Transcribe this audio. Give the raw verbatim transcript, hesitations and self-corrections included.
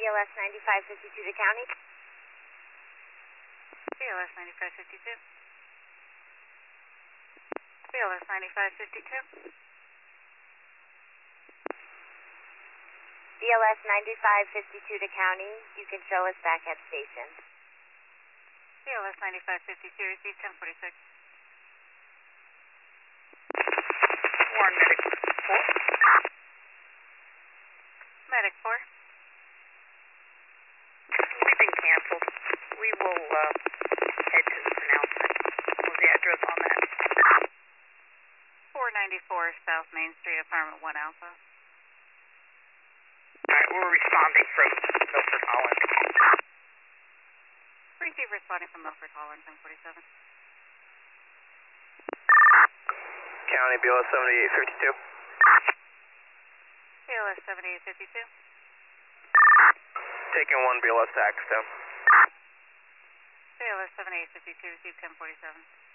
L S ninety-five fifty-two to county. B L S ninety-five fifty-two. B L S ninety-five fifty-two. B L S ninety-five fifty-two to county. You can show us back at station. B L S ninety-five fifty-two, receive ten forty-six. Warren Medic four. Medic four. We've been canceled. We will uh, head to this announcement. What was the address on that? four ninety-four South Main Street, apartment one Alpha. Alright, we're responding from Milford Holland. Receive responding from Milford Holland, ten forty-seven. County B L S seventy-eight fifty-two. B L S seventy-eight fifty-two. Taking one B L S to Axtone. B L S seventy-eight fifty-two, receive ten forty-seven.